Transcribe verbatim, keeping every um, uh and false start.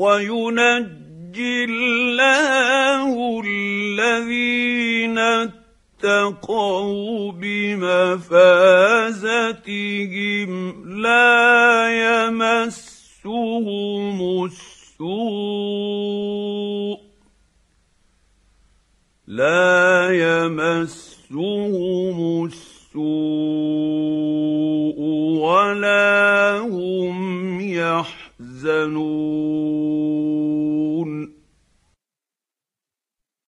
وينجي الله الذين اتقوا بمفازتهم لا يمسهم السوء لا يمسهم السوء ولا هم يحزنون.